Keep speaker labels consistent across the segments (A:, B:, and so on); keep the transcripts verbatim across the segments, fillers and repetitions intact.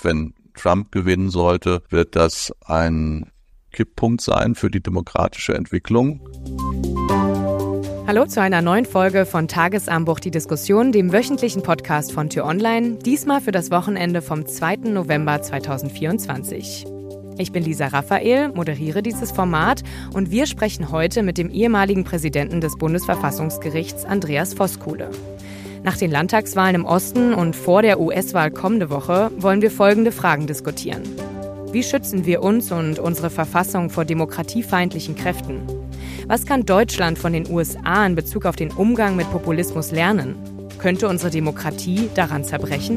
A: Umgekehrt, wenn Trump gewinnen sollte, wird das ein Kipppunkt sein für die demokratische Entwicklung.
B: Hallo zu einer neuen Folge von Tagesanbruch, die Diskussion, dem wöchentlichen Podcast von T-Online, diesmal für das Wochenende vom zweiten November zweitausendvierundzwanzig. Ich bin Lisa Raphael, moderiere dieses Format und wir sprechen heute mit dem ehemaligen Präsidenten des Bundesverfassungsgerichts Andreas Voskuhle. Nach den Landtagswahlen im Osten und vor der U S-Wahl kommende Woche wollen wir folgende Fragen diskutieren. Wie schützen wir uns und unsere Verfassung vor demokratiefeindlichen Kräften? Was kann Deutschland von den U S A in Bezug auf den Umgang mit Populismus lernen? Könnte unsere Demokratie daran zerbrechen?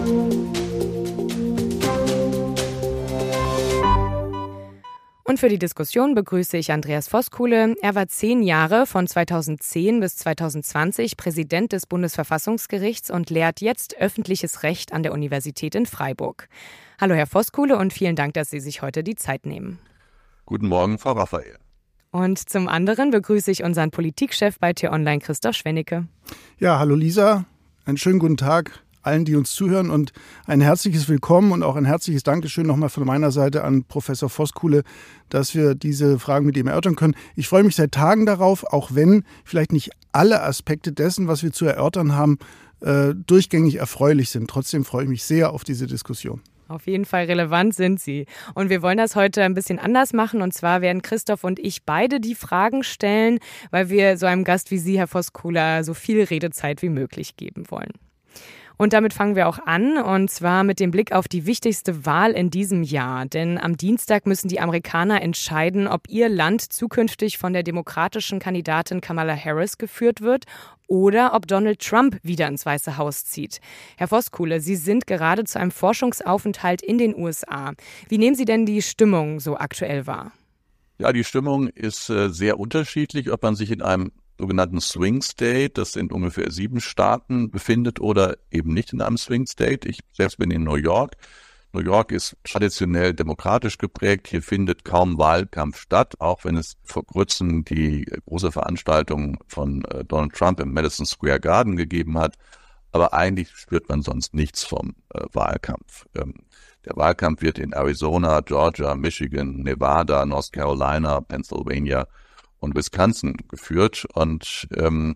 B: Und für die Diskussion begrüße ich Andreas Voskuhle. Er war zehn Jahre von zweitausendzehn bis zweitausendzwanzig Präsident des Bundesverfassungsgerichts und lehrt jetzt öffentliches Recht an der Universität in Freiburg. Hallo Herr Voskuhle und vielen Dank, dass Sie sich heute die Zeit nehmen.
A: Guten Morgen, Frau Raphael.
B: Und zum anderen begrüße ich unseren Politikchef bei T-Online, Christoph Schwennecke.
C: Ja, hallo Lisa, einen schönen guten Tag allen, die uns zuhören und ein herzliches Willkommen und auch ein herzliches Dankeschön nochmal von meiner Seite an Professor Voskuhle, dass wir diese Fragen mit ihm erörtern können. Ich freue mich seit Tagen darauf, auch wenn vielleicht nicht alle Aspekte dessen, was wir zu erörtern haben, äh, durchgängig erfreulich sind. Trotzdem freue ich mich sehr auf diese Diskussion.
B: Auf jeden Fall relevant sind sie. Und wir wollen das heute ein bisschen anders machen. Und zwar werden Christoph und ich beide die Fragen stellen, weil wir so einem Gast wie Sie, Herr Voskuhle, so viel Redezeit wie möglich geben wollen. Und damit fangen wir auch an, und zwar mit dem Blick auf die wichtigste Wahl in diesem Jahr. Denn am Dienstag müssen die Amerikaner entscheiden, ob ihr Land zukünftig von der demokratischen Kandidatin Kamala Harris geführt wird oder ob Donald Trump wieder ins Weiße Haus zieht. Herr Voskuhle, Sie sind gerade zu einem Forschungsaufenthalt in den U S A. Wie nehmen Sie denn die Stimmung so aktuell wahr?
A: Ja, die Stimmung ist äh, sehr unterschiedlich, ob man sich in einem sogenannten Swing State, das sind ungefähr sieben Staaten, befindet oder eben nicht in einem Swing State. Ich selbst bin in New York. New York ist traditionell demokratisch geprägt. Hier findet kaum Wahlkampf statt, auch wenn es vor kurzem die große Veranstaltung von äh, Donald Trump im Madison Square Garden gegeben hat. Aber eigentlich spürt man sonst nichts vom äh, Wahlkampf. Ähm, der Wahlkampf wird in Arizona, Georgia, Michigan, Nevada, North Carolina, Pennsylvania und Wisconsin geführt, und ähm,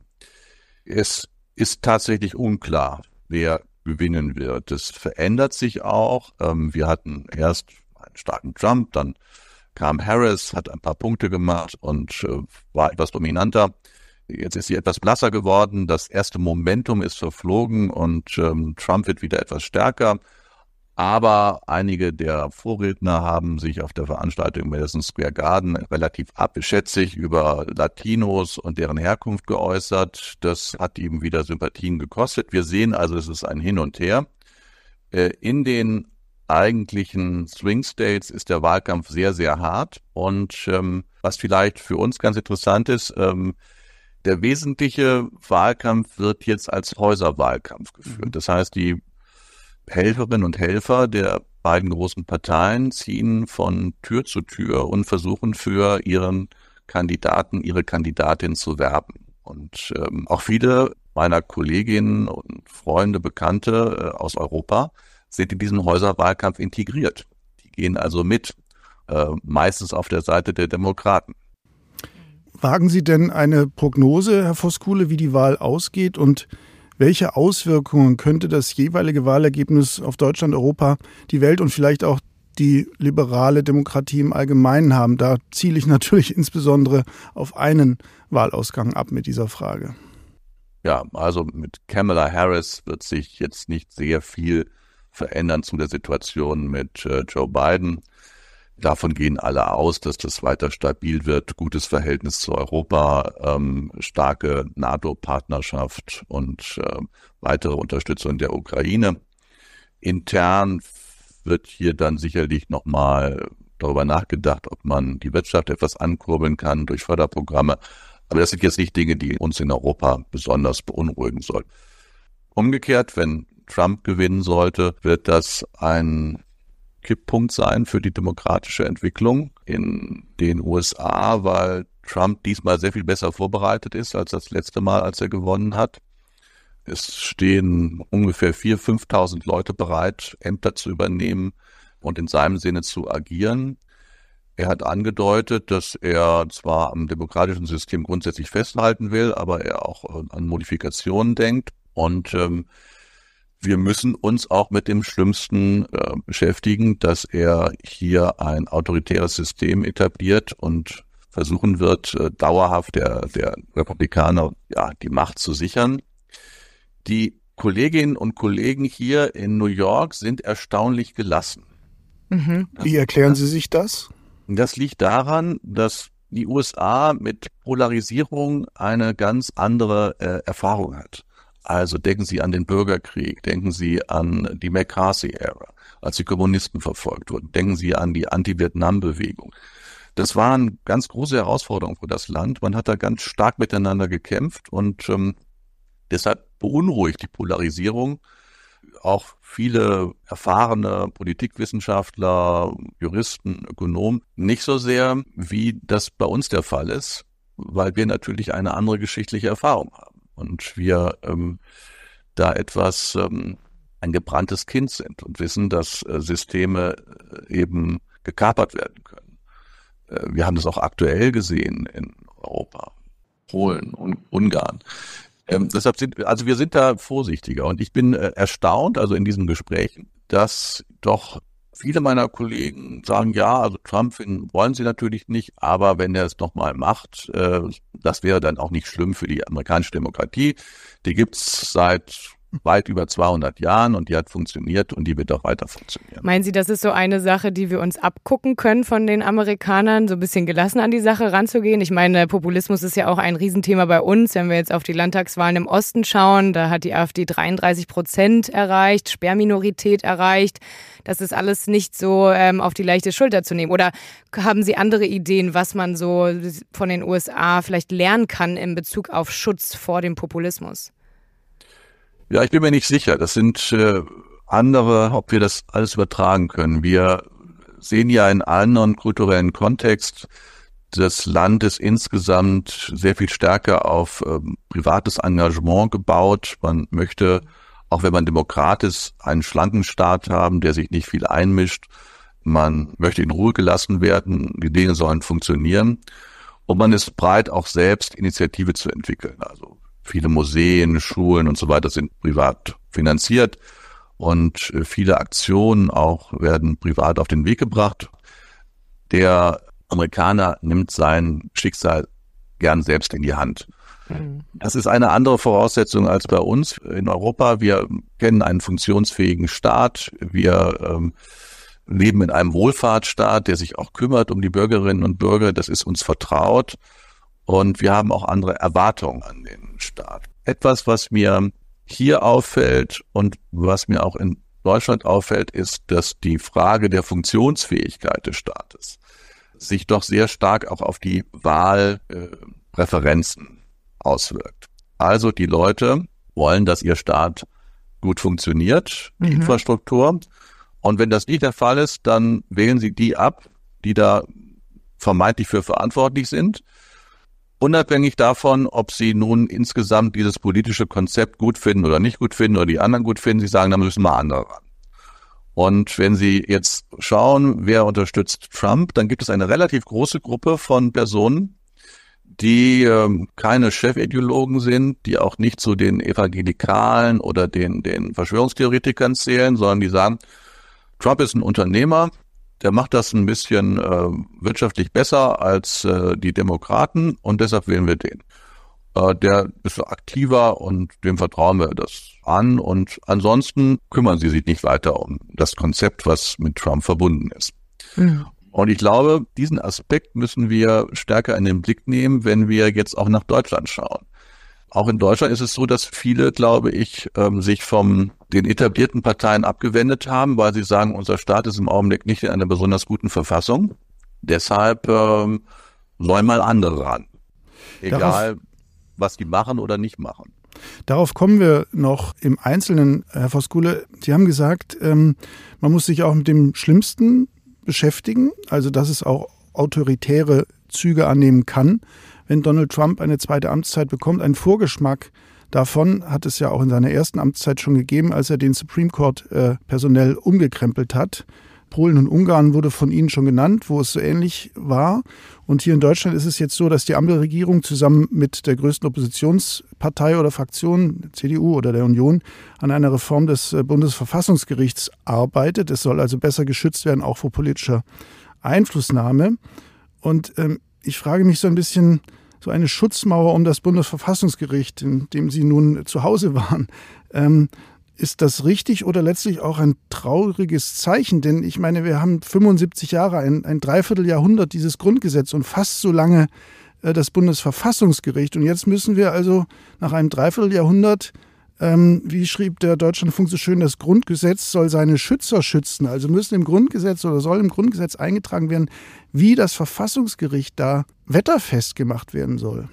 A: es ist tatsächlich unklar, wer gewinnen wird. Das verändert sich auch. Ähm, wir hatten erst einen starken Trump, dann kam Harris, hat ein paar Punkte gemacht und äh, war etwas dominanter. Jetzt ist sie etwas blasser geworden. Das erste Momentum ist verflogen und ähm, Trump wird wieder etwas stärker. Aber einige der Vorredner haben sich auf der Veranstaltung im Madison Square Garden relativ abschätzig über Latinos und deren Herkunft geäußert. Das hat ihm wieder Sympathien gekostet. Wir sehen also, es ist ein Hin und Her. In den eigentlichen Swing States ist der Wahlkampf sehr, sehr hart. Und ähm, was vielleicht für uns ganz interessant ist, ähm, der wesentliche Wahlkampf wird jetzt als Häuserwahlkampf geführt. Das heißt, die Helferinnen und Helfer der beiden großen Parteien ziehen von Tür zu Tür und versuchen für ihren Kandidaten, ihre Kandidatin zu werben. Und ähm, auch viele meiner Kolleginnen und Freunde, Bekannte äh, aus Europa sind in diesen Häuserwahlkampf integriert. Die gehen also mit, äh, meistens auf der Seite der Demokraten.
C: Wagen Sie denn eine Prognose, Herr Voskuhle, wie die Wahl ausgeht, und welche Auswirkungen könnte das jeweilige Wahlergebnis auf Deutschland, Europa, die Welt und vielleicht auch die liberale Demokratie im Allgemeinen haben? Da ziele ich natürlich insbesondere auf einen Wahlausgang ab mit dieser Frage.
A: Ja, also mit Kamala Harris wird sich jetzt nicht sehr viel verändern zu der Situation mit äh, Joe Biden. Davon gehen alle aus, dass das weiter stabil wird, gutes Verhältnis zu Europa, ähm, starke NATO-Partnerschaft und äh, weitere Unterstützung der Ukraine. Intern wird hier dann sicherlich nochmal darüber nachgedacht, ob man die Wirtschaft etwas ankurbeln kann durch Förderprogramme. Aber das sind jetzt nicht Dinge, die uns in Europa besonders beunruhigen sollten. Umgekehrt, wenn Trump gewinnen sollte, wird das ein Kipppunkt sein für die demokratische Entwicklung in den U S A, weil Trump diesmal sehr viel besser vorbereitet ist als das letzte Mal, als er gewonnen hat. Es stehen ungefähr viertausend, fünftausend Leute bereit, Ämter zu übernehmen und in seinem Sinne zu agieren. Er hat angedeutet, dass er zwar am demokratischen System grundsätzlich festhalten will, aber er auch an Modifikationen denkt. Und ähm, wir müssen uns auch mit dem Schlimmsten äh, beschäftigen, dass er hier ein autoritäres System etabliert und versuchen wird, äh, dauerhaft der, der Republikaner ja, die Macht zu sichern. Die Kolleginnen und Kollegen hier in New York sind erstaunlich gelassen.
C: Mhm. Wie erklären Sie sich das?
A: Das liegt daran, dass die U S A mit Polarisierung eine ganz andere äh, Erfahrung hat. Also denken Sie an den Bürgerkrieg, denken Sie an die McCarthy-Ära, als die Kommunisten verfolgt wurden, denken Sie an die Anti-Vietnam-Bewegung. Das waren ganz große Herausforderungen für das Land. Man hat da ganz stark miteinander gekämpft und ähm, deshalb beunruhigt die Polarisierung auch viele erfahrene Politikwissenschaftler, Juristen, Ökonomen nicht so sehr, wie das bei uns der Fall ist, weil wir natürlich eine andere geschichtliche Erfahrung haben und wir ähm, da etwas ähm, ein gebranntes Kind sind und wissen, dass äh, Systeme äh, eben gekapert werden können. Äh, wir haben das auch aktuell gesehen in Europa, Polen und Ungarn. Ähm, deshalb sind, also wir sind da vorsichtiger und ich bin äh, erstaunt, also in diesen Gesprächen, dass doch viele meiner Kollegen sagen, ja, also Trump finden, wollen sie natürlich nicht, aber wenn er es nochmal macht, äh, das wäre dann auch nicht schlimm für die amerikanische Demokratie. Die gibt's seit weit über zweihundert Jahren und die hat funktioniert und die wird auch weiter funktionieren.
B: Meinen Sie, das ist so eine Sache, die wir uns abgucken können von den Amerikanern, so ein bisschen gelassen an die Sache ranzugehen? Ich meine, Populismus ist ja auch ein Riesenthema bei uns. Wenn wir jetzt auf die Landtagswahlen im Osten schauen, da hat die AfD dreiunddreißig Prozent erreicht, Sperrminorität erreicht. Das ist alles nicht so ähm, auf die leichte Schulter zu nehmen. Oder haben Sie andere Ideen, was man so von den U S A vielleicht lernen kann in Bezug auf Schutz vor dem Populismus?
A: Ja, ich bin mir nicht sicher. Das sind äh, andere, ob wir das alles übertragen können. Wir sehen ja in einem anderen kulturellen Kontext des Landes insgesamt sehr viel stärker auf ähm, privates Engagement gebaut. Man möchte, auch wenn man Demokrat ist, einen schlanken Staat haben, der sich nicht viel einmischt. Man möchte in Ruhe gelassen werden. Die Dinge sollen funktionieren. Und man ist bereit, auch selbst Initiative zu entwickeln. Also viele Museen, Schulen und so weiter sind privat finanziert und viele Aktionen auch werden privat auf den Weg gebracht. Der Amerikaner nimmt sein Schicksal gern selbst in die Hand. Das ist eine andere Voraussetzung als bei uns in Europa. Wir kennen einen funktionsfähigen Staat. Wir ähm, leben in einem Wohlfahrtsstaat, der sich auch kümmert um die Bürgerinnen und Bürger. Das ist uns vertraut. Und wir haben auch andere Erwartungen an den Staat. Etwas, was mir hier auffällt und was mir auch in Deutschland auffällt, ist, dass die Frage der Funktionsfähigkeit des Staates sich doch sehr stark auch auf die Wahlpräferenzen äh, auswirkt. Also die Leute wollen, dass ihr Staat gut funktioniert, die mhm. Infrastruktur. Und wenn das nicht der Fall ist, dann wählen sie die ab, die da vermeintlich für verantwortlich sind. Unabhängig davon, ob sie nun insgesamt dieses politische Konzept gut finden oder nicht gut finden oder die anderen gut finden, sie sagen, da müssen wir andere ran. Und wenn Sie jetzt schauen, wer unterstützt Trump, dann gibt es eine relativ große Gruppe von Personen, die ähm, keine Chefideologen sind, die auch nicht zu den Evangelikalen oder den, den Verschwörungstheoretikern zählen, sondern die sagen, Trump ist ein Unternehmer, der macht das ein bisschen äh, wirtschaftlich besser als äh, die Demokraten und deshalb wählen wir den. Äh, der ist aktiver und dem vertrauen wir das an und ansonsten kümmern sie sich nicht weiter um das Konzept, was mit Trump verbunden ist. Mhm. Und ich glaube, diesen Aspekt müssen wir stärker in den Blick nehmen, wenn wir jetzt auch nach Deutschland schauen. Auch in Deutschland ist es so, dass viele, glaube ich, ähm, sich von den etablierten Parteien abgewendet haben, weil sie sagen, unser Staat ist im Augenblick nicht in einer besonders guten Verfassung. Deshalb ähm, sollen mal andere ran. Egal, Darauf, was die machen oder nicht machen.
C: Darauf kommen wir noch im Einzelnen, Herr Voskuhle. Sie haben gesagt, ähm, man muss sich auch mit dem Schlimmsten beschäftigen, also dass es auch autoritäre Züge annehmen kann, wenn Donald Trump eine zweite Amtszeit bekommt. Ein Vorgeschmack davon hat es ja auch in seiner ersten Amtszeit schon gegeben, als er den Supreme Court äh, personell umgekrempelt hat. Polen und Ungarn wurde von Ihnen schon genannt, wo es so ähnlich war. Und hier in Deutschland ist es jetzt so, dass die Ampelregierung zusammen mit der größten Oppositionspartei oder Fraktion, der C D U oder der Union, an einer Reform des Bundesverfassungsgerichts arbeitet. Es soll also besser geschützt werden, auch vor politischer Einflussnahme. Und ähm, ich frage mich so ein bisschen, so eine Schutzmauer um das Bundesverfassungsgericht, in dem Sie nun zu Hause waren, ähm, ist das richtig oder letztlich auch ein trauriges Zeichen? Denn ich meine, wir haben fünfundsiebzig Jahre, ein, ein Dreivierteljahrhundert dieses Grundgesetz und fast so lange äh, das Bundesverfassungsgericht. Und jetzt müssen wir also nach einem Dreivierteljahrhundert, ähm, wie schrieb der Deutschlandfunk so schön, das Grundgesetz soll seine Schützer schützen. Also müssen im Grundgesetz oder soll im Grundgesetz eingetragen werden, wie das Verfassungsgericht da wetterfest gemacht werden soll.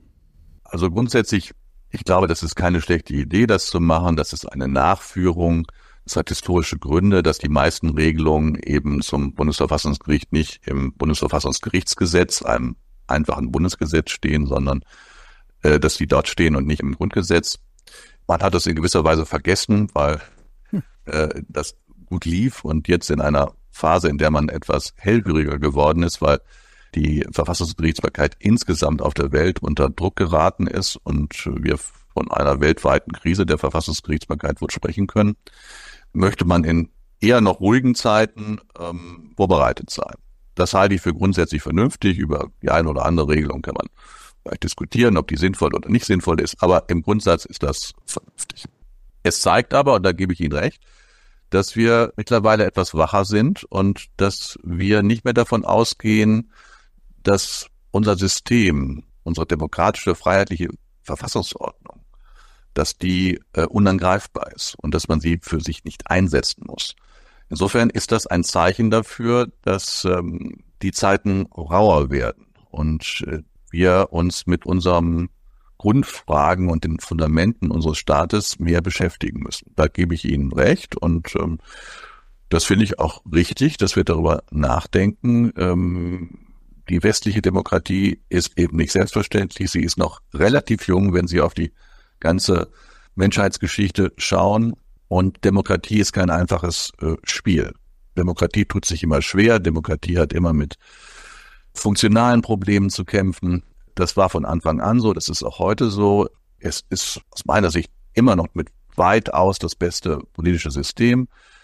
A: Also grundsätzlich, ich glaube, das ist keine schlechte Idee, das zu machen. Das ist eine Nachführung. Das hat historische Gründe, dass die meisten Regelungen eben zum Bundesverfassungsgericht nicht im Bundesverfassungsgerichtsgesetz, einem einfachen Bundesgesetz stehen, sondern äh, dass die dort stehen und nicht im Grundgesetz. Man hat das in gewisser Weise vergessen, weil äh, das gut lief und jetzt in einer Phase, in der man etwas hellhöriger geworden ist, weil die Verfassungsgerichtsbarkeit insgesamt auf der Welt unter Druck geraten ist und wir von einer weltweiten Krise der Verfassungsgerichtsbarkeit wohl sprechen können, möchte man in eher noch ruhigen Zeiten ähm, vorbereitet sein. Das halte ich für grundsätzlich vernünftig. Über die eine oder andere Regelung kann man vielleicht diskutieren, ob die sinnvoll oder nicht sinnvoll ist, aber im Grundsatz ist das vernünftig. Es zeigt aber, und da gebe ich Ihnen recht, dass wir mittlerweile etwas wacher sind und dass wir nicht mehr davon ausgehen, dass unser System, unsere demokratische, freiheitliche Verfassungsordnung, dass die äh, unangreifbar ist und dass man sie für sich nicht einsetzen muss. Insofern ist das ein Zeichen dafür, dass ähm, die Zeiten rauer werden und äh, wir uns mit unseren Grundfragen und den Fundamenten unseres Staates mehr beschäftigen müssen. Da gebe ich Ihnen recht und ähm, das finde ich auch richtig, dass wir darüber nachdenken. Ähm, Die westliche Demokratie ist eben nicht selbstverständlich. Sie ist noch relativ jung, wenn Sie auf die ganze Menschheitsgeschichte schauen. Und Demokratie ist kein einfaches äh, Spiel. Demokratie tut sich immer schwer. Demokratie hat immer mit funktionalen Problemen zu kämpfen. Das war von Anfang an so. Das ist auch heute so. Es ist aus meiner Sicht immer noch mit weitaus das beste politische System,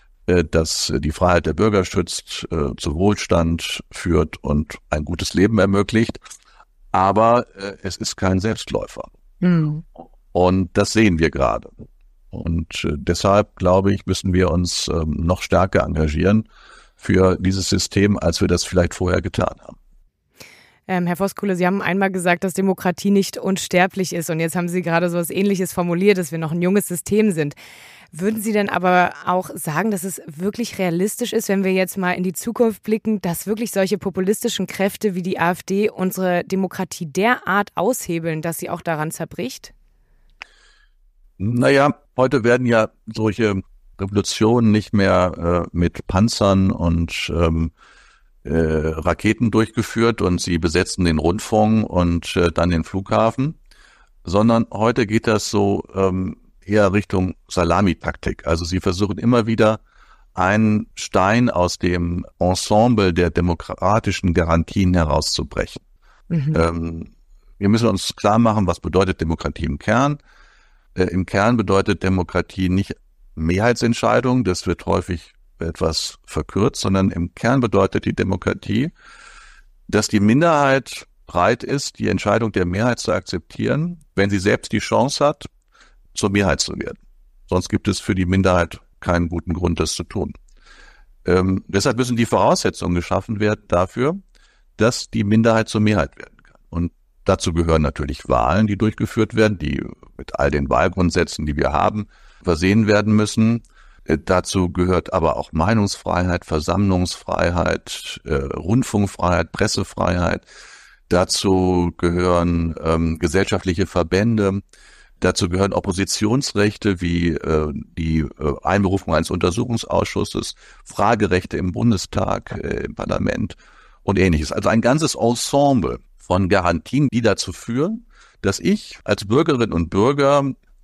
A: das die Freiheit der Bürger schützt, zu Wohlstand führt und ein gutes Leben ermöglicht. Aber es ist kein Selbstläufer. Mhm. Und das sehen wir gerade. Und deshalb, glaube ich, müssen wir uns noch stärker engagieren für dieses System, als wir das vielleicht vorher getan haben.
B: Ähm, Herr Voskuhle, Sie haben einmal gesagt, dass Demokratie nicht unsterblich ist. Und jetzt haben Sie gerade so etwas Ähnliches formuliert, dass wir noch ein junges System sind. Würden Sie denn aber auch sagen, dass es wirklich realistisch ist, wenn wir jetzt mal in die Zukunft blicken, dass wirklich solche populistischen Kräfte wie die AfD unsere Demokratie derart aushebeln, dass sie auch daran zerbricht?
A: Naja, heute werden ja solche Revolutionen nicht mehr äh, mit Panzern und ähm, äh, Raketen durchgeführt und sie besetzen den Rundfunk und äh, dann den Flughafen, sondern heute geht das so ähm, eher Richtung Salamitaktik. Also sie versuchen immer wieder einen Stein aus dem Ensemble der demokratischen Garantien herauszubrechen. Mhm. Ähm, wir müssen uns klar machen, was bedeutet Demokratie im Kern. Äh, im Kern bedeutet Demokratie nicht Mehrheitsentscheidung, das wird häufig etwas verkürzt, sondern im Kern bedeutet die Demokratie, dass die Minderheit bereit ist, die Entscheidung der Mehrheit zu akzeptieren, wenn sie selbst die Chance hat, zur Mehrheit zu werden. Sonst gibt es für die Minderheit keinen guten Grund, das zu tun. Ähm, deshalb müssen die Voraussetzungen geschaffen werden dafür, dass die Minderheit zur Mehrheit werden kann. Und dazu gehören natürlich Wahlen, die durchgeführt werden, die mit all den Wahlgrundsätzen, die wir haben, versehen werden müssen. Äh, dazu gehört aber auch Meinungsfreiheit, Versammlungsfreiheit, äh, Rundfunkfreiheit, Pressefreiheit. Dazu gehören ähm, gesellschaftliche Verbände. Dazu gehören Oppositionsrechte wie äh, die äh, Einberufung eines Untersuchungsausschusses, Fragerechte im Bundestag, äh, im Parlament und Ähnliches. Also ein ganzes Ensemble von Garantien, die dazu führen, dass ich als Bürgerin und Bürger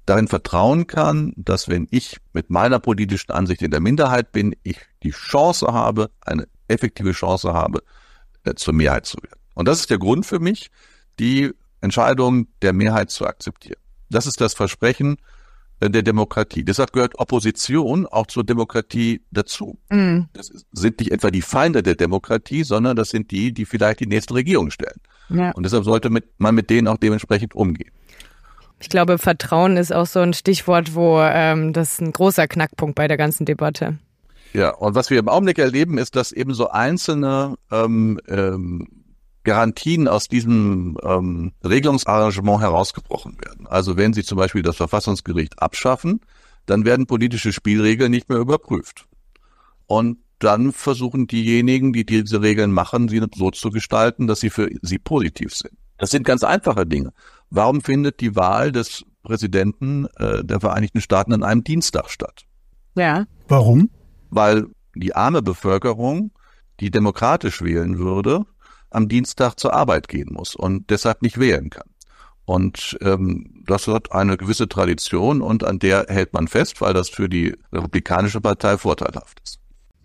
A: darin vertrauen kann, dass wenn ich mit meiner politischen Ansicht in der Minderheit bin, ich die Chance habe, eine effektive Chance habe, äh, zur Mehrheit zu werden. Und das ist der Grund für mich, die Entscheidung der Mehrheit zu akzeptieren. Das ist das Versprechen äh, der Demokratie. Deshalb gehört Opposition auch zur Demokratie dazu. Mhm. Das ist, sind nicht etwa die Feinde der Demokratie, sondern das sind die, die vielleicht die nächste Regierung stellen. Ja. Und deshalb sollte mit, man mit denen auch dementsprechend umgehen.
B: Ich glaube, Vertrauen ist auch so ein Stichwort, wo ähm, das ist ein großer Knackpunkt bei der ganzen Debatte.
A: Ja, und was wir im Augenblick erleben, ist, dass eben so einzelne ähm, ähm, Garantien aus diesem ähm, Regelungsarrangement herausgebrochen werden. Also wenn Sie zum Beispiel das Verfassungsgericht abschaffen, dann werden politische Spielregeln nicht mehr überprüft. Und dann versuchen diejenigen, die diese Regeln machen, sie so zu gestalten, dass sie für sie positiv sind. Das sind ganz einfache Dinge. Warum findet die Wahl des Präsidenten äh, der Vereinigten Staaten an einem Dienstag statt?
B: Ja.
C: Warum?
A: Weil die arme Bevölkerung, die demokratisch wählen würde, am Dienstag zur Arbeit gehen muss und deshalb nicht wählen kann. Und ähm, das hat eine gewisse Tradition und an der hält man fest, weil das für die Republikanische Partei vorteilhaft ist.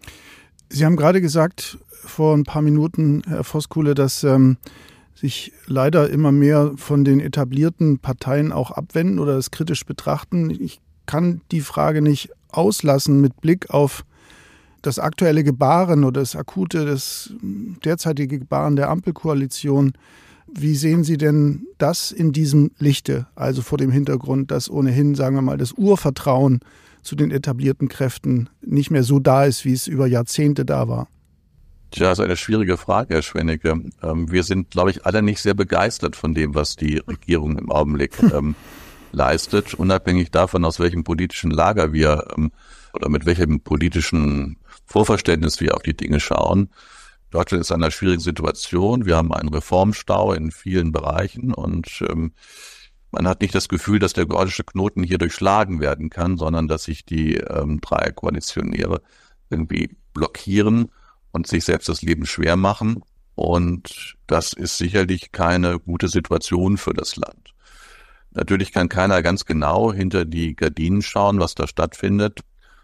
C: Sie haben gerade gesagt, vor ein paar Minuten, Herr Voskuhle, dass ähm, sich leider immer mehr von den etablierten Parteien auch abwenden oder es kritisch betrachten. Ich kann die Frage nicht auslassen mit Blick auf das aktuelle Gebaren oder das akute, das derzeitige Gebaren der Ampelkoalition. Wie sehen Sie denn das in diesem Lichte, also vor dem Hintergrund, dass ohnehin, sagen wir mal, das Urvertrauen zu den etablierten Kräften nicht mehr so da ist, wie es über Jahrzehnte da war?
A: Tja, das ist eine schwierige Frage, Herr Schwennecke. Ähm, wir sind, glaube ich, alle nicht sehr begeistert von dem, was die Regierung im Augenblick ähm, leistet, unabhängig davon, aus welchem politischen Lager wir ähm, oder mit welchem politischen Vorverständnis wir auf die Dinge schauen. Deutschland ist in einer schwierigen Situation. Wir haben einen Reformstau in vielen Bereichen und ähm, man hat nicht das Gefühl, dass der gordische Knoten hier durchschlagen werden kann, sondern dass sich die ähm, drei Koalitionäre irgendwie blockieren und sich selbst das Leben schwer machen. Und das ist sicherlich keine gute Situation für das Land. Natürlich kann keiner ganz genau hinter die Gardinen schauen, was da stattfindet.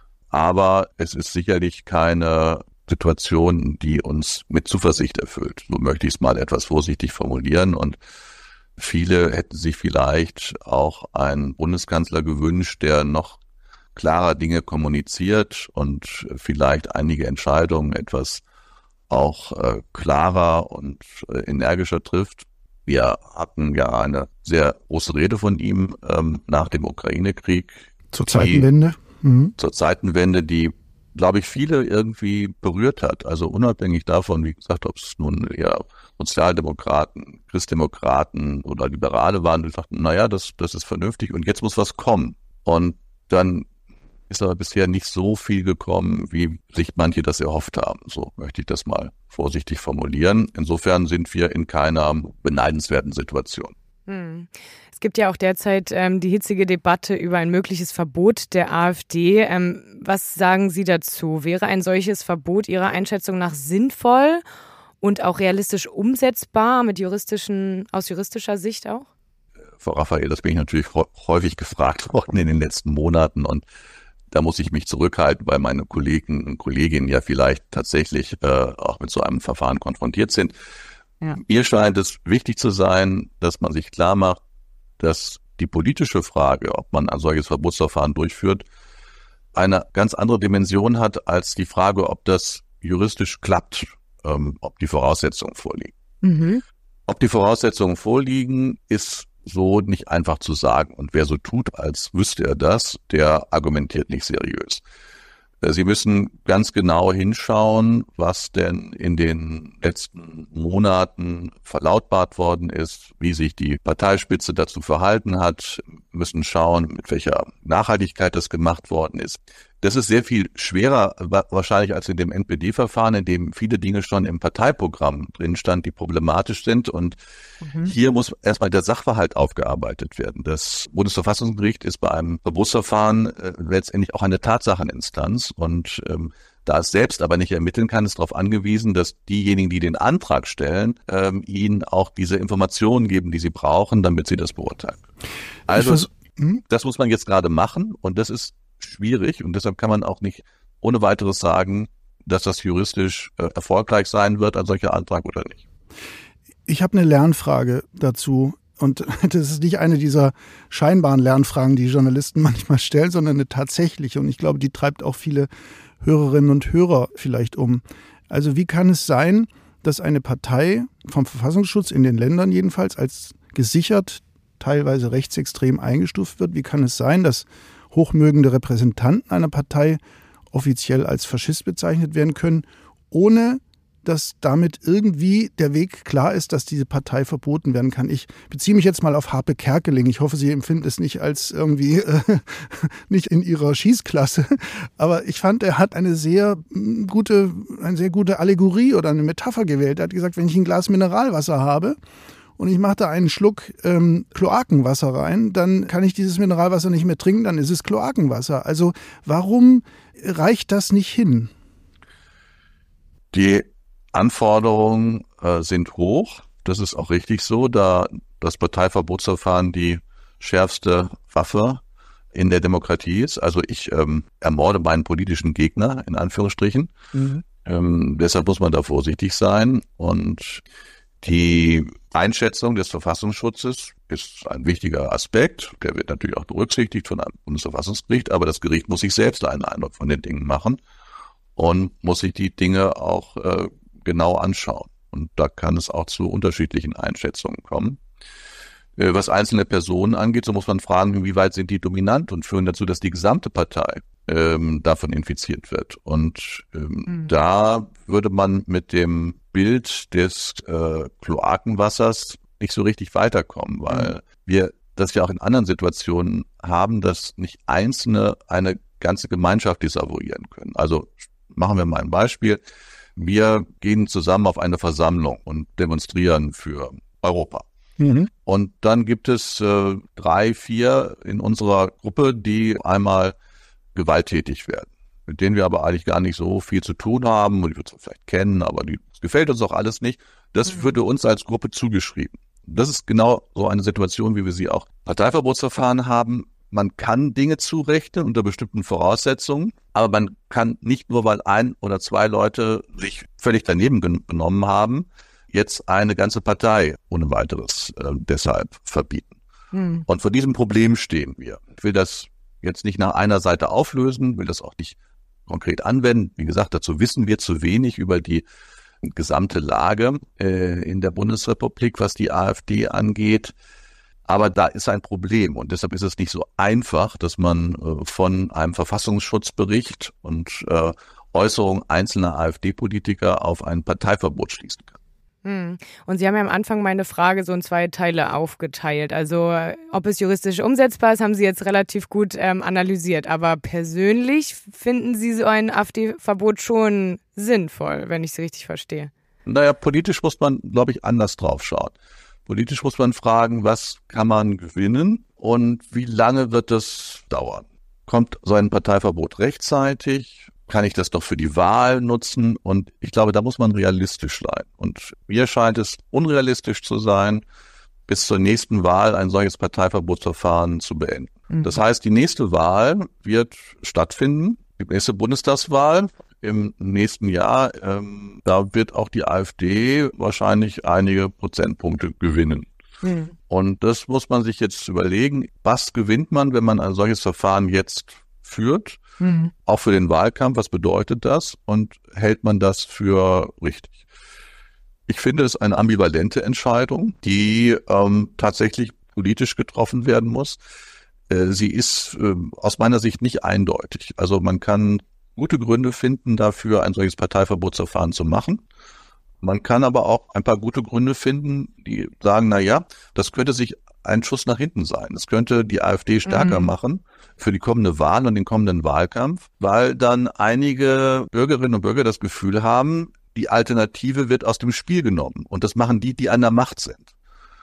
A: Aber es ist sicherlich keine Situation, die uns mit Zuversicht erfüllt. So möchte ich es mal etwas vorsichtig formulieren. Und viele hätten sich vielleicht auch einen Bundeskanzler gewünscht, der noch klarer Dinge kommuniziert und vielleicht einige Entscheidungen etwas auch äh, klarer und äh, energischer trifft. Wir hatten ja eine sehr große Rede von ihm ähm, nach dem Ukraine-Krieg.
C: Zur Zeitenwende.
A: Mhm. Zur Zeitenwende, die, glaube ich, viele irgendwie berührt hat. Also unabhängig davon, wie gesagt, ob es nun eher Sozialdemokraten, Christdemokraten oder Liberale waren, die sagten, naja, das, das ist vernünftig und jetzt muss was kommen. Und dann ist aber bisher nicht so viel gekommen, wie sich manche das erhofft haben. So möchte ich das mal vorsichtig formulieren. Insofern sind wir in keiner beneidenswerten Situation.
B: Hm. Es gibt ja auch derzeit ähm, die hitzige Debatte über ein mögliches Verbot der AfD. Ähm, was sagen Sie dazu? Wäre ein solches Verbot Ihrer Einschätzung nach sinnvoll und auch realistisch umsetzbar mit juristischen, aus juristischer Sicht auch?
A: Frau Raphael, das bin ich natürlich häufig gefragt worden in den letzten Monaten und da muss ich mich zurückhalten, weil meine Kollegen und Kolleginnen ja vielleicht tatsächlich äh, auch mit so einem Verfahren konfrontiert sind. Ja. Mir scheint es wichtig zu sein, dass man sich klar macht, dass die politische Frage, ob man ein solches Verbotsverfahren durchführt, eine ganz andere Dimension hat als die Frage, ob das juristisch klappt, ähm, ob die Voraussetzungen vorliegen. Mhm. Ob die Voraussetzungen vorliegen, ist so nicht einfach zu sagen. Und wer so tut, als wüsste er das, der argumentiert nicht seriös. Sie müssen ganz genau hinschauen, was denn in den letzten Monaten verlautbart worden ist, wie sich die Parteispitze dazu verhalten hat, müssen schauen, mit welcher Nachhaltigkeit das gemacht worden ist. Das ist sehr viel schwerer wahrscheinlich als in dem N P D-Verfahren, in dem viele Dinge schon im Parteiprogramm drin stand, die problematisch sind. Und mhm. hier muss erstmal der Sachverhalt aufgearbeitet werden. Das Bundesverfassungsgericht ist bei einem Verbotsverfahren äh, letztendlich auch eine Tatsacheninstanz. Und ähm, da es selbst aber nicht ermitteln kann, ist darauf angewiesen, dass diejenigen, die den Antrag stellen, ähm, ihnen auch diese Informationen geben, die sie brauchen, damit sie das beurteilen. Also Mhm. Das muss man jetzt gerade machen und das ist schwierig und deshalb kann man auch nicht ohne weiteres sagen, dass das juristisch äh, erfolgreich sein wird, ein solcher Antrag oder nicht.
C: Ich habe eine Lernfrage dazu. Und das ist nicht eine dieser scheinbaren Lernfragen, die Journalisten manchmal stellen, sondern eine tatsächliche. Und ich glaube, die treibt auch viele Hörerinnen und Hörer vielleicht um. Also wie kann es sein, dass eine Partei vom Verfassungsschutz in den Ländern jedenfalls als gesichert, teilweise rechtsextrem eingestuft wird? Wie kann es sein, dass hochmögende Repräsentanten einer Partei offiziell als Faschist bezeichnet werden können, ohne dass damit irgendwie der Weg klar ist, dass diese Partei verboten werden kann. Ich beziehe mich jetzt mal auf Harpe Kerkeling. Ich hoffe, Sie empfinden es nicht als irgendwie, äh, nicht in Ihrer Schießklasse. Aber ich fand, er hat eine sehr gute, eine sehr gute Allegorie oder eine Metapher gewählt. Er hat gesagt, wenn ich ein Glas Mineralwasser habe und ich mache da einen Schluck ähm, Kloakenwasser rein, dann kann ich dieses Mineralwasser nicht mehr trinken, dann ist es Kloakenwasser. Also warum reicht das nicht hin?
A: Die Anforderungen äh, sind hoch. Das ist auch richtig so, da das Parteiverbotsverfahren die schärfste Waffe in der Demokratie ist. Also ich ähm, ermorde meinen politischen Gegner, in Anführungsstrichen. Mhm. Ähm, deshalb muss man da vorsichtig sein. Und die Einschätzung des Verfassungsschutzes ist ein wichtiger Aspekt. Der wird natürlich auch berücksichtigt von einem Bundesverfassungsgericht, aber das Gericht muss sich selbst einen Eindruck von den Dingen machen und muss sich die Dinge auch äh, genau anschauen. Und da kann es auch zu unterschiedlichen Einschätzungen kommen. Was einzelne Personen angeht, so muss man fragen, inwieweit sind die dominant und führen dazu, dass die gesamte Partei ähm, davon infiziert wird. Und ähm, mhm. da würde man mit dem Bild des äh, Kloakenwassers nicht so richtig weiterkommen, weil mhm. wir das ja auch in anderen Situationen haben, dass nicht Einzelne eine ganze Gemeinschaft desavouieren können. Also machen wir mal ein Beispiel. Wir gehen zusammen auf eine Versammlung und demonstrieren für Europa. Mhm. Und dann gibt es äh, drei, vier in unserer Gruppe, die einmal gewalttätig werden, mit denen wir aber eigentlich gar nicht so viel zu tun haben und die wir zwar vielleicht kennen, aber die, das gefällt uns auch alles nicht. Das mhm. würde uns als Gruppe zugeschrieben. Das ist genau so eine Situation, wie wir sie auch Parteiverbotsverfahren haben. Man kann Dinge zurechnen unter bestimmten Voraussetzungen, aber man kann nicht nur, weil ein oder zwei Leute sich völlig daneben genommen haben, jetzt eine ganze Partei ohne weiteres äh, deshalb verbieten. Hm. Und vor diesem Problem stehen wir. Ich will das jetzt nicht nach einer Seite auflösen, will das auch nicht konkret anwenden. Wie gesagt, dazu wissen wir zu wenig über die gesamte Lage äh, in der Bundesrepublik, was die AfD angeht. Aber da ist ein Problem und deshalb ist es nicht so einfach, dass man äh, von einem Verfassungsschutzbericht und äh, Äußerungen einzelner AfD-Politiker auf ein Parteiverbot schließen kann.
B: Hm. Und Sie haben ja am Anfang meine Frage so in zwei Teile aufgeteilt. Also ob es juristisch umsetzbar ist, haben Sie jetzt relativ gut ähm, analysiert. Aber persönlich finden Sie so ein AfD-Verbot schon sinnvoll, wenn ich es richtig verstehe?
A: Naja, politisch muss man, glaube ich, anders drauf schauen. Politisch muss man fragen, was kann man gewinnen und wie lange wird es dauern? Kommt so ein Parteiverbot rechtzeitig? Kann ich das doch für die Wahl nutzen? Und ich glaube, da muss man realistisch sein. Und mir scheint es unrealistisch zu sein, bis zur nächsten Wahl ein solches Parteiverbotsverfahren zu beenden. Mhm. Das heißt, die nächste Wahl wird stattfinden, die nächste Bundestagswahl im nächsten Jahr. Ähm, da wird auch die AfD wahrscheinlich einige Prozentpunkte gewinnen. Mhm. Und das muss man sich jetzt überlegen. Was gewinnt man, wenn man ein solches Verfahren jetzt führt? Mhm. Auch für den Wahlkampf. Was bedeutet das? Und hält man das für richtig? Ich finde es eine ambivalente Entscheidung, die ähm, tatsächlich politisch getroffen werden muss. Äh, sie ist äh, aus meiner Sicht nicht eindeutig. Also man kann gute Gründe finden dafür, ein solches Parteiverbotsverfahren zu machen. Man kann aber auch ein paar gute Gründe finden, die sagen, na ja, das könnte sich ein Schuss nach hinten sein. Das könnte die AfD stärker mhm. machen für die kommende Wahl und den kommenden Wahlkampf, weil dann einige Bürgerinnen und Bürger das Gefühl haben, die Alternative wird aus dem Spiel genommen. Und das machen die, die an der Macht sind.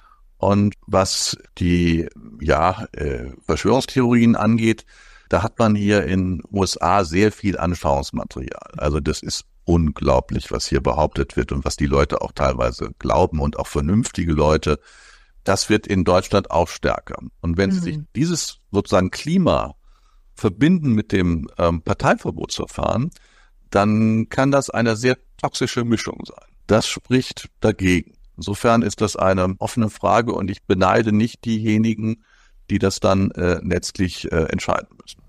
A: Und was die ja äh, Verschwörungstheorien angeht, da hat man hier in den U S A sehr viel Anschauungsmaterial. Also das ist unglaublich, was hier behauptet wird und was die Leute auch teilweise glauben und auch vernünftige Leute. das wird in Deutschland auch stärker. Und wenn mhm. sich dieses sozusagen Klima verbinden mit dem ähm, Parteiverbotsverfahren, dann kann das eine sehr toxische Mischung sein. Das spricht dagegen. Insofern ist das eine offene Frage und ich beneide nicht diejenigen, die das dann äh, letztlich äh, entscheiden müssen.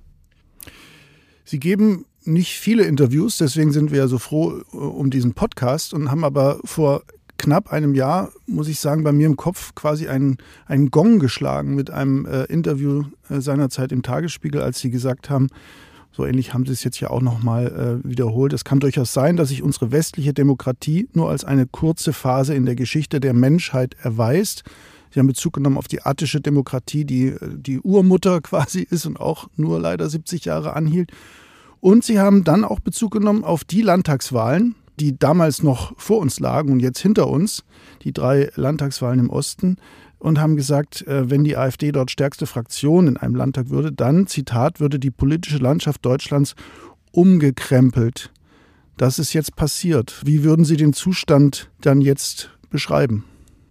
C: Sie geben nicht viele Interviews, deswegen sind wir ja so froh äh, um diesen Podcast und haben aber vor knapp einem Jahr, muss ich sagen, bei mir im Kopf quasi einen, einen Gong geschlagen mit einem äh, Interview äh, seinerzeit im Tagesspiegel, als Sie gesagt haben, so ähnlich haben Sie es jetzt ja auch nochmal äh, wiederholt, es kann durchaus sein, dass sich unsere westliche Demokratie nur als eine kurze Phase in der Geschichte der Menschheit erweist. Sie haben Bezug genommen auf die attische Demokratie, die die Urmutter quasi ist und auch nur leider siebzig Jahre anhielt. Und Sie haben dann auch Bezug genommen auf die Landtagswahlen, die damals noch vor uns lagen und jetzt hinter uns, die drei Landtagswahlen im Osten, und haben gesagt, wenn die AfD dort stärkste Fraktion in einem Landtag würde, dann, Zitat, würde die politische Landschaft Deutschlands umgekrempelt. Das ist jetzt passiert. Wie würden Sie den Zustand dann jetzt beschreiben?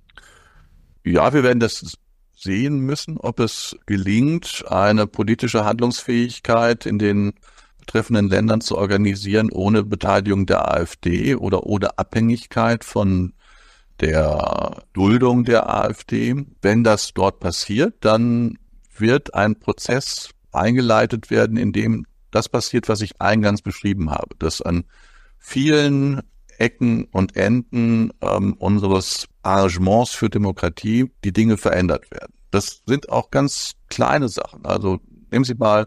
A: Ja, wir werden das sehen müssen, ob es gelingt, eine politische Handlungsfähigkeit in den betreffenden Ländern zu organisieren, ohne Beteiligung der AfD oder ohne Abhängigkeit von der Duldung der AfD. Wenn das dort passiert, dann wird ein Prozess eingeleitet werden, in dem das passiert, was ich eingangs beschrieben habe, dass an vielen Ecken und Enden ähm, unseres Arrangements für Demokratie die Dinge verändert werden. Das sind auch ganz kleine Sachen. Also nehmen Sie mal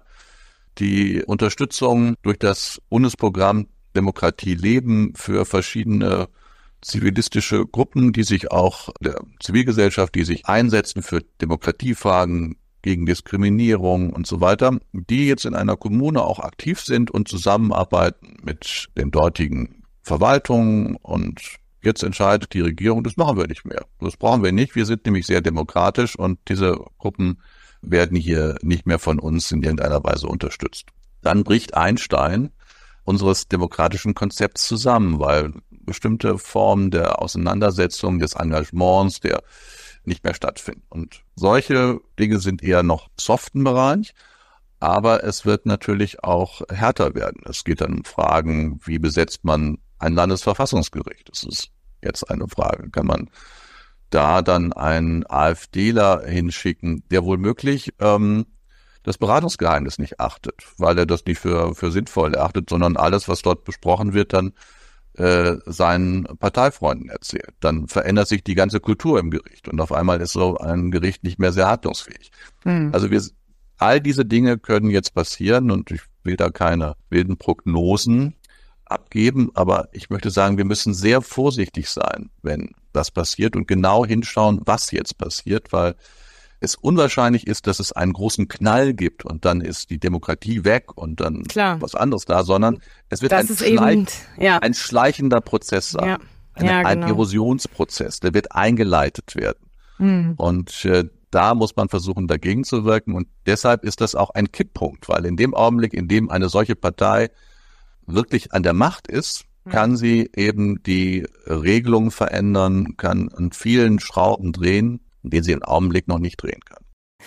A: die Unterstützung durch das Bundesprogramm Demokratie leben für verschiedene zivilistische Gruppen, die sich auch der Zivilgesellschaft, die sich einsetzen für Demokratiefragen, gegen Diskriminierung und so weiter, die jetzt in einer Kommune auch aktiv sind und zusammenarbeiten mit den dortigen Verwaltungen, und jetzt entscheidet die Regierung, das machen wir nicht mehr. Das brauchen wir nicht. Wir sind nämlich sehr demokratisch und diese Gruppen werden hier nicht mehr von uns in irgendeiner Weise unterstützt. Dann bricht ein Stein unseres demokratischen Konzepts zusammen, weil bestimmte Formen der Auseinandersetzung, des Engagements, der nicht mehr stattfinden. Und solche Dinge sind eher noch soften Bereich, aber es wird natürlich auch härter werden. Es geht dann um Fragen, wie besetzt man ein Landesverfassungsgericht? Das ist jetzt eine Frage. Kann man da dann einen AfDler hinschicken, der womöglich ähm, das Beratungsgeheimnis nicht achtet, weil er das nicht für, für sinnvoll erachtet, sondern alles, was dort besprochen wird, dann äh, seinen Parteifreunden erzählt. Dann verändert sich die ganze Kultur im Gericht und auf einmal ist so ein Gericht nicht mehr sehr handlungsfähig. Hm. Also wir, all diese Dinge können jetzt passieren und ich will da keine wilden Prognosen abgeben, aber ich möchte sagen, wir müssen sehr vorsichtig sein, wenn das passiert und genau hinschauen, was jetzt passiert, weil es unwahrscheinlich ist, dass es einen großen Knall gibt und dann ist die Demokratie weg und dann Klar. was anderes da, sondern es wird ein, Schleich- eben, ja. ein schleichender Prozess sein, ja. Eine, ja, genau. ein Erosionsprozess, der wird eingeleitet werden. Mhm. Und äh, da muss man versuchen, dagegen zu wirken und deshalb ist das auch ein Kipppunkt, weil in dem Augenblick, in dem eine solche Partei wirklich an der Macht ist, kann sie eben die Regelungen verändern, kann an vielen Schrauben drehen, den sie im Augenblick noch nicht drehen kann.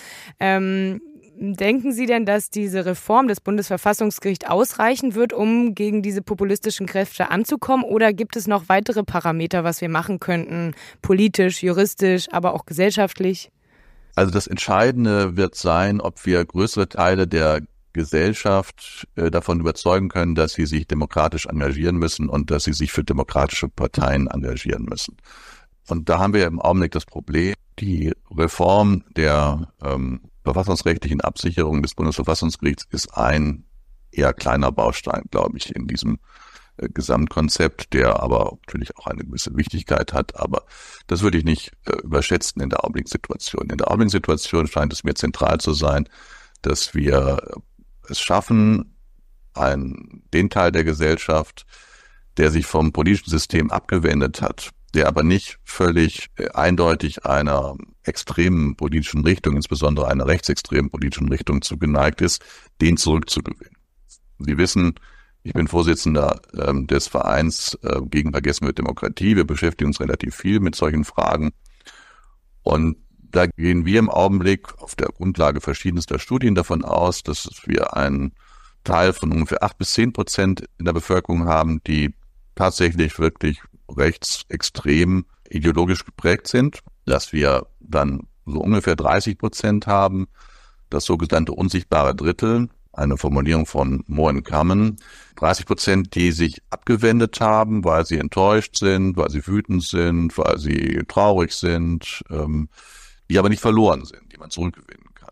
B: Ähm, denken Sie denn, dass diese Reform des Bundesverfassungsgerichts ausreichen wird, um gegen diese populistischen Kräfte anzukommen? Oder gibt es noch weitere Parameter, was wir machen könnten, politisch, juristisch, aber auch gesellschaftlich?
A: Also das Entscheidende wird sein, ob wir größere Teile der Gesellschaft äh, davon überzeugen können, dass sie sich demokratisch engagieren müssen und dass sie sich für demokratische Parteien engagieren müssen. Und da haben wir im Augenblick das Problem, die Reform der ähm, verfassungsrechtlichen Absicherung des Bundesverfassungsgerichts ist ein eher kleiner Baustein, glaube ich, in diesem äh, Gesamtkonzept, der aber natürlich auch eine gewisse Wichtigkeit hat. Aber das würde ich nicht äh, überschätzen in der Augenblickssituation. In der Augenblickssituation scheint es mir zentral zu sein, dass wir es schaffen, ein, den Teil der Gesellschaft, der sich vom politischen System abgewendet hat, der aber nicht völlig äh, eindeutig einer extremen politischen Richtung, insbesondere einer rechtsextremen politischen Richtung zugeneigt ist, den zurückzugewinnen. Sie wissen, ich bin Vorsitzender ähm, des Vereins äh, gegen Vergessen wird Demokratie. Wir beschäftigen uns relativ viel mit solchen Fragen. Und da gehen wir im Augenblick auf der Grundlage verschiedenster Studien davon aus, dass wir einen Teil von ungefähr acht bis zehn Prozent in der Bevölkerung haben, die tatsächlich wirklich rechtsextrem ideologisch geprägt sind, dass wir dann so ungefähr dreißig Prozent haben, das sogenannte unsichtbare Drittel, eine Formulierung von Moen Kammen, dreißig Prozent, die sich abgewendet haben, weil sie enttäuscht sind, weil sie wütend sind, weil sie traurig sind, ähm, die aber nicht verloren sind, die man zurückgewinnen kann.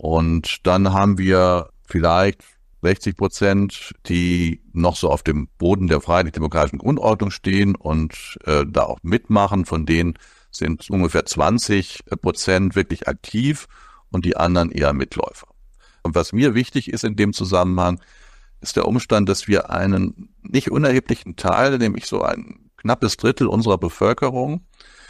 A: Und dann haben wir vielleicht sechzig Prozent, die noch so auf dem Boden der freiheitlich-demokratischen Grundordnung stehen und äh, da auch mitmachen. Von denen sind ungefähr zwanzig Prozent wirklich aktiv und die anderen eher Mitläufer. Und was mir wichtig ist in dem Zusammenhang, ist der Umstand, dass wir einen nicht unerheblichen Teil, nämlich so ein knappes Drittel unserer Bevölkerung,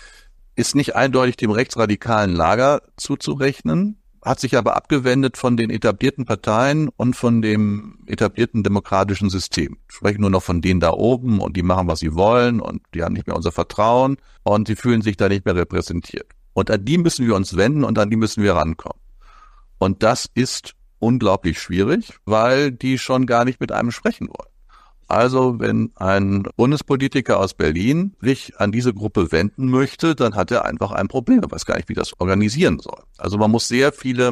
A: ist nicht eindeutig dem rechtsradikalen Lager zuzurechnen, hat sich aber abgewendet von den etablierten Parteien und von dem etablierten demokratischen System. Ich spreche nur noch von denen da oben und die machen, was sie wollen und die haben nicht mehr unser Vertrauen und sie fühlen sich da nicht mehr repräsentiert. Und an die müssen wir uns wenden und an die müssen wir rankommen. Und das ist unglaublich schwierig, weil die schon gar nicht mit einem sprechen wollen. Also wenn ein Bundespolitiker aus Berlin sich an diese Gruppe wenden möchte, dann hat er einfach ein Problem. Er weiß gar nicht, wie das organisieren soll. Also man muss sehr viele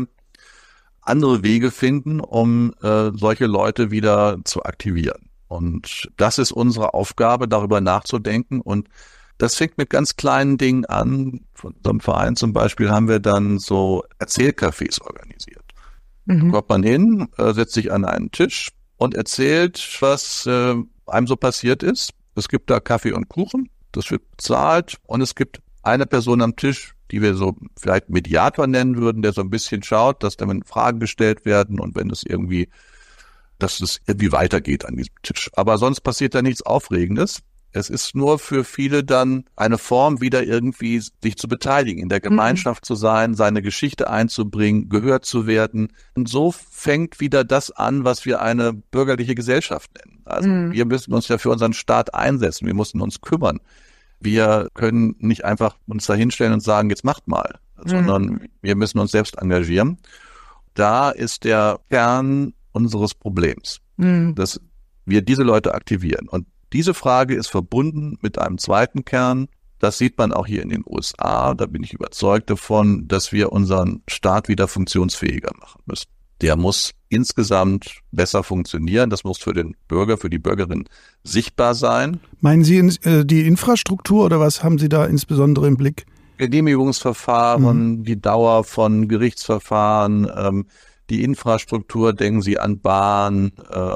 A: andere Wege finden, um äh, solche Leute wieder zu aktivieren. Und das ist unsere Aufgabe, darüber nachzudenken. Und das fängt mit ganz kleinen Dingen an. Von unserem Verein zum Beispiel haben wir dann so Erzählcafés organisiert. Mhm. Da kommt man hin, äh, setzt sich an einen Tisch und erzählt, was äh, einem so passiert ist. Es gibt da Kaffee und Kuchen, das wird bezahlt und es gibt eine Person am Tisch, die wir so vielleicht Mediator nennen würden, der so ein bisschen schaut, dass dann Fragen gestellt werden und wenn es irgendwie, dass es irgendwie weitergeht an diesem Tisch. Aber sonst passiert da nichts Aufregendes. Es ist nur für viele dann eine Form, wieder irgendwie sich zu beteiligen, in der Gemeinschaft mhm. zu sein, seine Geschichte einzubringen, gehört zu werden. Und so fängt wieder das an, was wir eine bürgerliche Gesellschaft nennen. Also mhm. wir müssen uns ja für unseren Staat einsetzen, wir müssen uns kümmern. Wir können nicht einfach uns da hinstellen und sagen, jetzt macht mal, mhm. sondern wir müssen uns selbst engagieren. Da ist der Kern unseres Problems, mhm. dass wir diese Leute aktivieren. Und diese Frage ist verbunden mit einem zweiten Kern. Das sieht man auch hier in den U S A. Da bin ich überzeugt davon, dass wir unseren Staat wieder funktionsfähiger machen müssen. Der muss insgesamt besser funktionieren. Das muss für den Bürger, für die Bürgerin sichtbar sein.
C: Meinen Sie die Infrastruktur oder was haben Sie da insbesondere im Blick?
A: Genehmigungsverfahren, mhm. die Dauer von Gerichtsverfahren, ähm, die Infrastruktur, denken Sie an Bahn, äh,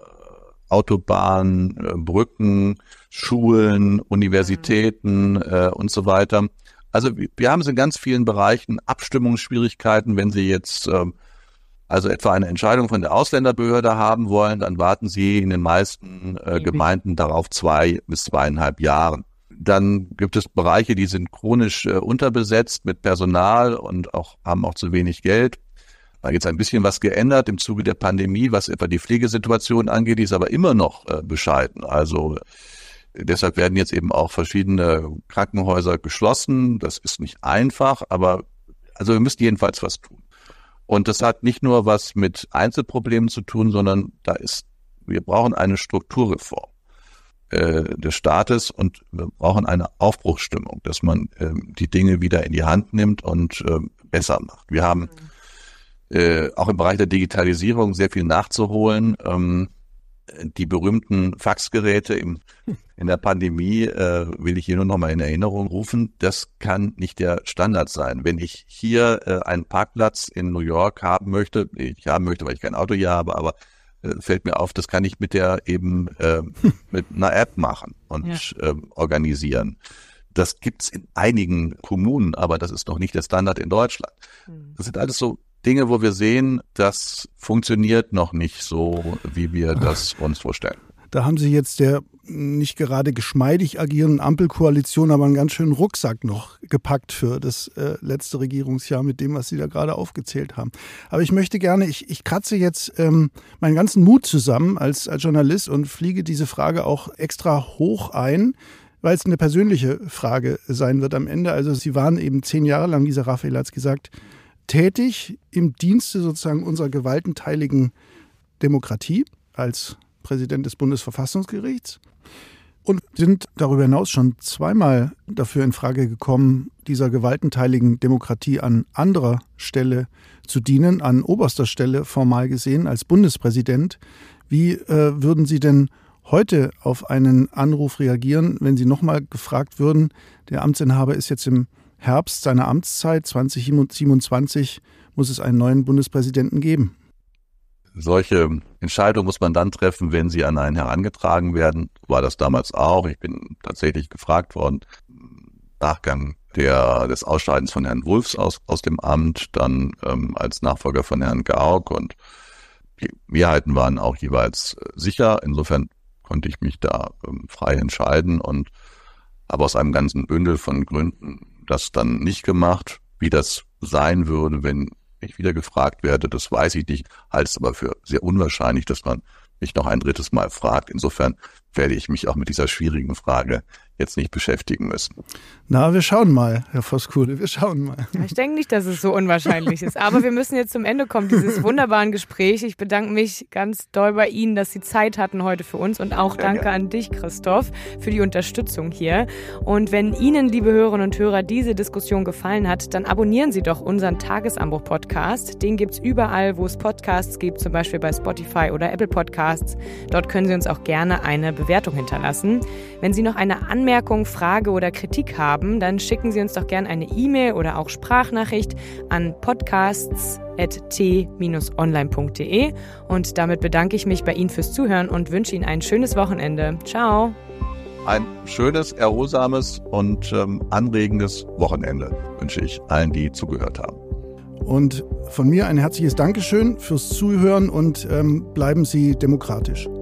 A: Autobahnen, äh, Brücken, Schulen, Universitäten äh, und so weiter. Also wir haben es in ganz vielen Bereichen Abstimmungsschwierigkeiten. Wenn Sie jetzt äh, also etwa eine Entscheidung von der Ausländerbehörde haben wollen, dann warten Sie in den meisten äh, Gemeinden darauf zwei bis zweieinhalb Jahren. Dann gibt es Bereiche, die sind chronisch äh, unterbesetzt mit Personal und auch haben auch zu wenig Geld. Da gibt es ein bisschen was geändert im Zuge der Pandemie, was etwa die Pflegesituation angeht, die ist aber immer noch äh, bescheiden. Also deshalb werden jetzt eben auch verschiedene Krankenhäuser geschlossen. Das ist nicht einfach, aber also wir müssen jedenfalls was tun. Und das hat nicht nur was mit Einzelproblemen zu tun, sondern da ist, wir brauchen eine Strukturreform äh, des Staates und wir brauchen eine Aufbruchsstimmung, dass man äh, die Dinge wieder in die Hand nimmt und äh, besser macht. Wir haben Äh, auch im Bereich der Digitalisierung sehr viel nachzuholen. Ähm, die berühmten Faxgeräte im, in der Pandemie äh, will ich hier nur noch mal in Erinnerung rufen. Das kann nicht der Standard sein. Wenn ich hier äh, einen Parkplatz in New York haben möchte, ich haben möchte, weil ich kein Auto hier habe, aber äh, fällt mir auf, das kann ich mit der eben äh, mit einer App machen und ja. äh, organisieren. Das gibt's in einigen Kommunen, aber das ist noch nicht der Standard in Deutschland. Das sind alles so Dinge, wo wir sehen, das funktioniert noch nicht so, wie wir das uns vorstellen.
C: Da haben Sie jetzt der nicht gerade geschmeidig agierenden Ampelkoalition aber einen ganz schönen Rucksack noch gepackt für das äh, letzte Regierungsjahr mit dem, was Sie da gerade aufgezählt haben. Aber ich möchte gerne, ich, ich kratze jetzt ähm, meinen ganzen Mut zusammen als, als Journalist und fliege diese Frage auch extra hoch ein, weil es eine persönliche Frage sein wird am Ende. Also Sie waren eben zehn Jahre lang, Lisa Raphael hat es gesagt, tätig im Dienste sozusagen unserer gewaltenteiligen Demokratie als Präsident des Bundesverfassungsgerichts und sind darüber hinaus schon zweimal dafür in Frage gekommen, dieser gewaltenteiligen Demokratie an anderer Stelle zu dienen, an oberster Stelle formal gesehen als Bundespräsident. Wie äh, würden Sie denn heute auf einen Anruf reagieren, wenn Sie nochmal gefragt würden, der Amtsinhaber ist jetzt im Herbst seiner Amtszeit, zwanzig siebenundzwanzig, muss es einen neuen Bundespräsidenten geben?
A: Solche Entscheidungen muss man dann treffen, wenn sie an einen herangetragen werden. War das damals auch. Ich bin tatsächlich gefragt worden, Nachgang der, des Ausscheidens von Herrn Wulffs aus, aus dem Amt, dann ähm, als Nachfolger von Herrn Gauck, und die Mehrheiten waren auch jeweils sicher. Insofern konnte ich mich da ähm, frei entscheiden und habe aus einem ganzen Bündel von Gründen das dann nicht gemacht. Wie das sein würde, wenn ich wieder gefragt werde, das weiß ich nicht, halte es aber für sehr unwahrscheinlich, dass man mich noch ein drittes Mal fragt. Insofern werde ich mich auch mit dieser schwierigen Frage jetzt nicht beschäftigen müssen.
C: Na, wir schauen mal, Herr Voskuhle, wir schauen mal.
B: Ich denke nicht, dass es so unwahrscheinlich ist, aber wir müssen jetzt zum Ende kommen, dieses wunderbaren Gespräch. Ich bedanke mich ganz doll bei Ihnen, dass Sie Zeit hatten heute für uns, und auch danke ja, an dich, Christoph, für die Unterstützung hier. Und wenn Ihnen, liebe Hörerinnen und Hörer, diese Diskussion gefallen hat, dann abonnieren Sie doch unseren Tagesanbruch-Podcast. Den gibt es überall, wo es Podcasts gibt, zum Beispiel bei Spotify oder Apple Podcasts. Dort können Sie uns auch gerne eine Bewertung hinterlassen. Wenn Sie noch eine Anmerkung, Frage oder Kritik haben, dann schicken Sie uns doch gerne eine E-Mail oder auch Sprachnachricht an podcasts at t dash online punkt de. Und damit bedanke ich mich bei Ihnen fürs Zuhören und wünsche Ihnen ein schönes Wochenende. Ciao!
A: Ein schönes, erholsames und ähm, anregendes Wochenende wünsche ich allen, die zugehört haben.
C: Und von mir ein herzliches Dankeschön fürs Zuhören und ähm, bleiben Sie demokratisch.